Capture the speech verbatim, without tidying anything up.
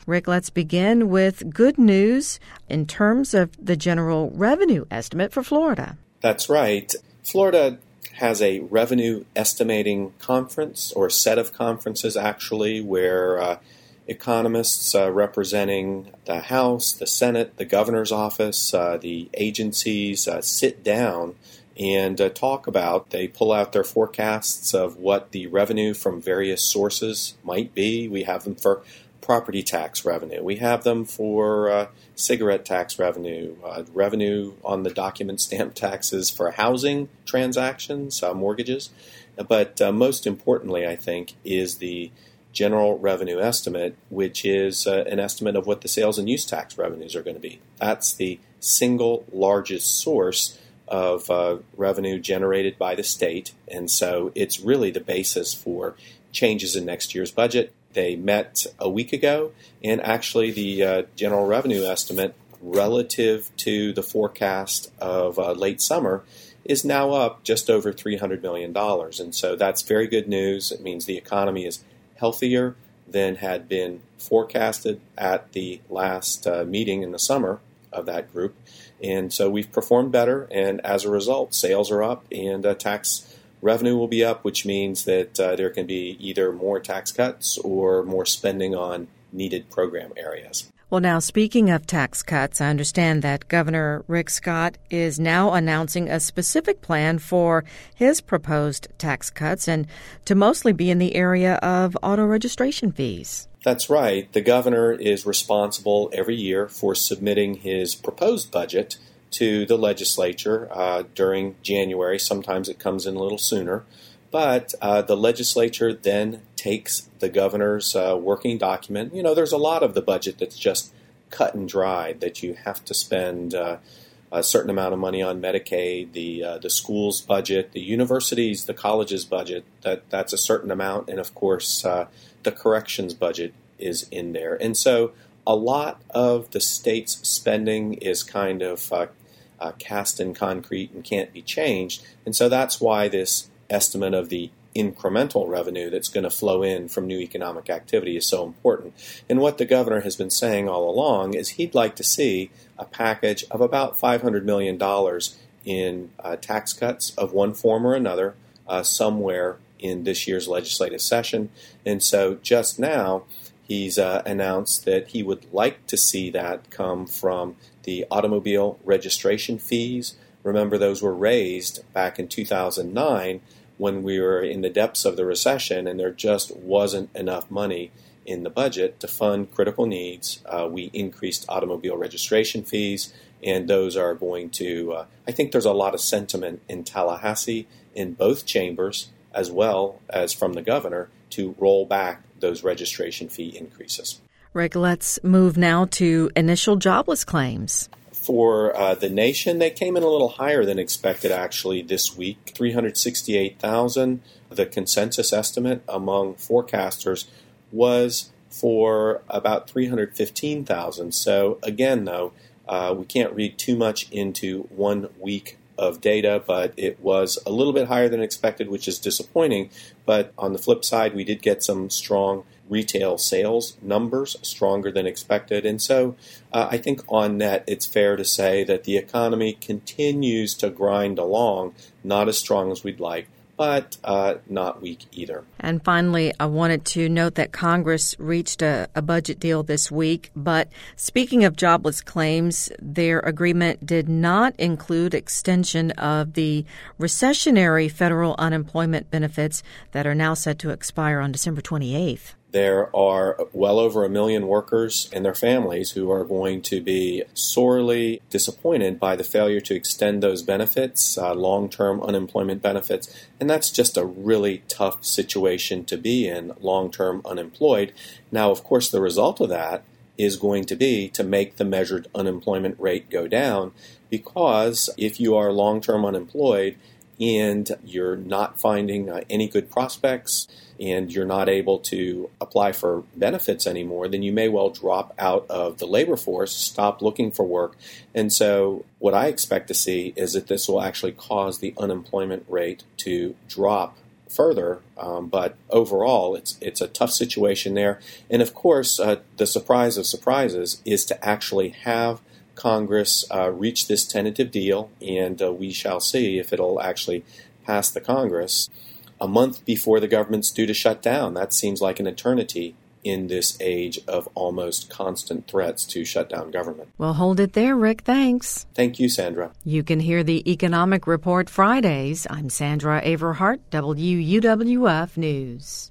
Rick, let's begin with good news in terms of the general revenue estimate for Florida. That's right. Florida has a revenue estimating conference, or set of conferences actually, where uh, economists uh, representing the House, the Senate, the governor's office, uh, the agencies uh, sit down and uh, talk about, they pull out their forecasts of what the revenue from various sources might be. We have them for property tax revenue. We have them for uh, cigarette tax revenue, uh, revenue on the document stamp taxes for housing transactions, uh, mortgages. But uh, most importantly, I think, is the general revenue estimate, which is uh, an estimate of what the sales and use tax revenues are going to be. That's the single largest source of uh, revenue generated by the state, and so it's really the basis for changes in next year's budget. They met a week ago, and actually the uh, general revenue estimate relative to the forecast of uh, late summer is now up just over three hundred million dollars, and so that's very good news. It means the economy is healthier than had been forecasted at the last uh, meeting in the summer of that group. And so we've performed better, and as a result, sales are up and uh, tax revenue will be up, which means that uh, there can be either more tax cuts or more spending on needed program areas. Well, now, speaking of tax cuts, I understand that Governor Rick Scott is now announcing a specific plan for his proposed tax cuts, and to mostly be in the area of auto registration fees. That's right. The governor is responsible every year for submitting his proposed budget to the legislature uh, during January. Sometimes it comes in a little sooner. But uh, the legislature then takes the governor's uh, working document. You know, there's a lot of the budget that's just cut and dried, that you have to spend uh, a certain amount of money on Medicaid, the uh, the school's budget, the universities, the college's budget, that, that's a certain amount. And, of course, uh, the corrections budget is in there. And so a lot of the state's spending is kind of uh, uh, cast in concrete and can't be changed. And so that's why this estimate of the incremental revenue that's going to flow in from new economic activity is so important. And what the governor has been saying all along is he'd like to see a package of about five hundred million dollars in uh, tax cuts of one form or another uh, somewhere in this year's legislative session. And so just now, he's uh, announced that he would like to see that come from the automobile registration fees. Remember, those were raised back in two thousand nine when we were in the depths of the recession, and there just wasn't enough money in the budget to fund critical needs. Uh, we increased automobile registration fees, and those are going to, uh, I think there's a lot of sentiment in Tallahassee, in both chambers, as well as from the governor, to roll back those registration fee increases. Rick, let's move now to initial jobless claims. For uh, the nation, they came in a little higher than expected, actually, this week, three hundred sixty-eight thousand. The consensus estimate among forecasters was for about three hundred fifteen thousand. So, again, though, uh, we can't read too much into one week of data, but it was a little bit higher than expected, which is disappointing. But on the flip side, we did get some strong retail sales numbers, stronger than expected. And so uh, I think on net, it's fair to say that the economy continues to grind along, not as strong as we'd like, but uh, not weak either. And finally, I wanted to note that Congress reached a, a budget deal this week. But speaking of jobless claims, their agreement did not include extension of the recessionary federal unemployment benefits that are now set to expire on December twenty-eighth. There are well over a million workers and their families who are going to be sorely disappointed by the failure to extend those benefits, uh, long-term unemployment benefits. And that's just a really tough situation to be in, long-term unemployed. Now, of course, the result of that is going to be to make the measured unemployment rate go down, because if you are long-term unemployed and you're not finding uh, any good prospects, and you're not able to apply for benefits anymore, then you may well drop out of the labor force, stop looking for work. And so what I expect to see is that this will actually cause the unemployment rate to drop further. Um, but overall, it's it's a tough situation there. And of course, uh, the surprise of surprises is to actually have Congress uh, reach this tentative deal, and uh, we shall see if it'll actually pass the Congress a month before the government's due to shut down. That seems like an eternity in this age of almost constant threats to shut down government. Well, hold it there, Rick. Thanks. Thank you, Sandra. You can hear the Economic Report Fridays. I'm Sandra Averhart, W U W F News.